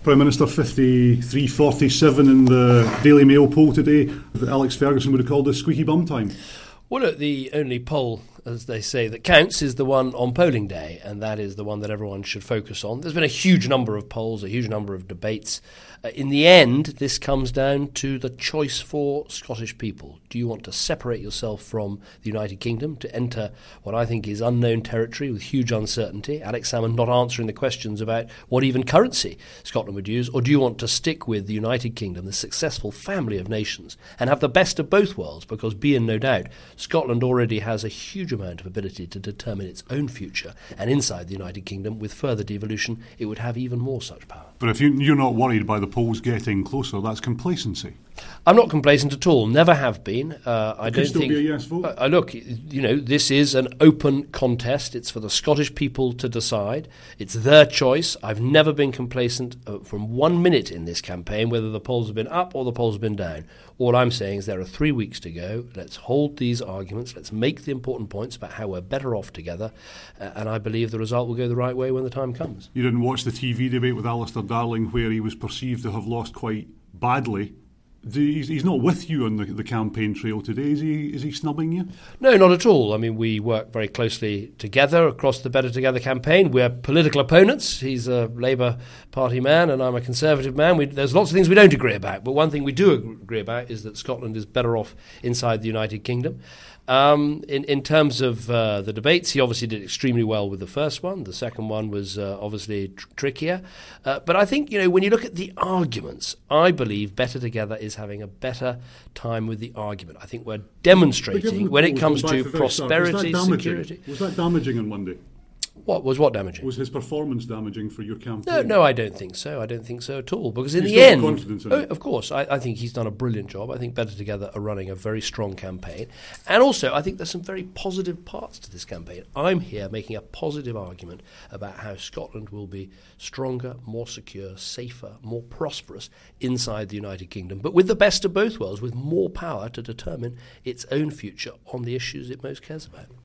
Prime Minister 53-47 in the Daily Mail poll today. Alex Ferguson would have called this squeaky bum time. Well, look, the only poll, as they say, that counts is the one on polling day, and that is the one that everyone should focus on. There's been a huge number of polls, a huge number of debates. In the end, this comes down to the choice for Scottish people. Do you want to separate yourself from the United Kingdom to enter what I think is unknown territory with huge uncertainty? Alex Salmond not answering the questions about what even currency Scotland would use. Or do you want to stick with the United Kingdom, the successful family of nations, and have the best of both worlds? Because be in no doubt, Scotland already has a huge amount of ability to determine its own future. And inside the United Kingdom, with further devolution, it would have even more such power. But if you're not worried by the polls getting closer, that's complacency. I'm not complacent at all. Never have been. I don't still think. Be a yes vote. Look, this is an open contest. It's for the Scottish people to decide. It's their choice. I've never been complacent from 1 minute in this campaign, whether the polls have been up or the polls have been down. All I'm saying is there are 3 weeks to go. Let's hold these arguments. Let's make the important points about how we're better off together. And I believe the result will go the right way when the time comes. You didn't watch the TV debate with Alistair Darling where he was perceived to have lost quite badly. He's not with you on the campaign trail today. Is he snubbing you? No, not at all. I mean, we work very closely together across the Better Together campaign. We're political opponents. He's a Labour Party man and I'm a Conservative man. There's lots of things we don't agree about, but one thing we do agree about is that Scotland is better off inside the United Kingdom. In terms of the debates, he obviously did extremely well with the first one. The second one was obviously trickier. But I think, when you look at the arguments, I believe Better Together is having a better time with the argument. I think we're demonstrating when it comes to prosperity, security. Was that damaging on Monday? What damaging? Was his performance damaging for your campaign? No, I don't think so. I don't think so at all. Because in you the still have end, confidence in it? Of course, I think he's done a brilliant job. I think Better Together are running a very strong campaign. And also, I think there's some very positive parts to this campaign. I'm here making a positive argument about how Scotland will be stronger, more secure, safer, more prosperous inside the United Kingdom, but with the best of both worlds, with more power to determine its own future on the issues it most cares about.